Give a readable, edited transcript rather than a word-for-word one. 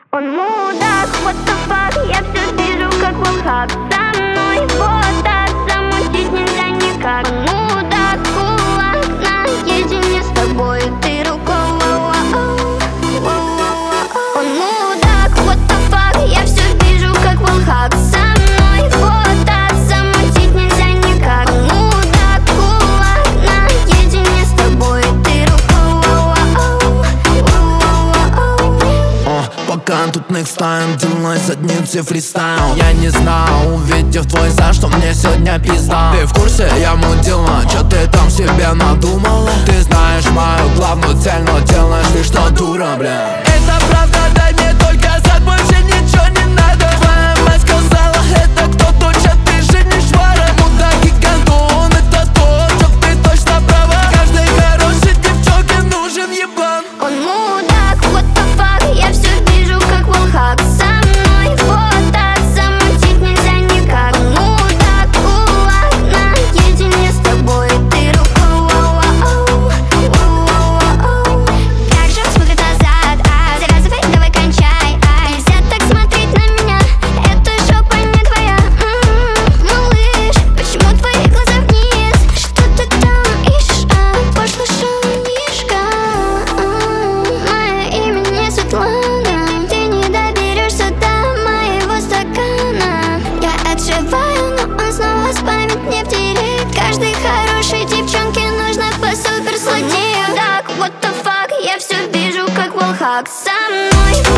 Он мудак, what the fuck, я все вижу как волхак. Со мной вот так замутить нельзя никак. Он мудак, кулак, наедине с тобой ты рукой. Он мудак, what the fuck, я все вижу как волхак. Со мной вот так замутить нельзя никак. Он мудак, кулак, наедине с тобой ты рукой. Пока тут next time, делай задницы фристайл. Я не знал, увидев твой зад, что мне сегодня пизда. Ты в курсе, я мудила, чё ты там себе надумала? Ты знаешь мою главную цель, но делаешь ты что, дура, бля. Это правда, дай мне только зад, больше ничего не надо. Твоя мать сказала, это кто точно, ты же не швара. Мудак и гондон, это то, что ты точно права. Каждой хорошей девчонке нужен ебан. Он мудак, what the fuck, я все вижу как волхак. Со мной вот так замутить нельзя никак. Он мудак, кулак, наедине с тобой ты рукой. Как же он смотрит назад, завязывай, давай кончай. Нельзя так смотреть на меня, эта жопа не твоя. Малыш, почему твои глаза вниз? Что ты там ищешь, пошлый шалунишка? Мое имя не Светлана, ты не доберешься до моего стакана. Я отшиваю, но он снова спамит мне в директ. Каждой хорошей девчонке нужно по супер злодею. Так, what the fuck, я все вижу как волхак. Со мной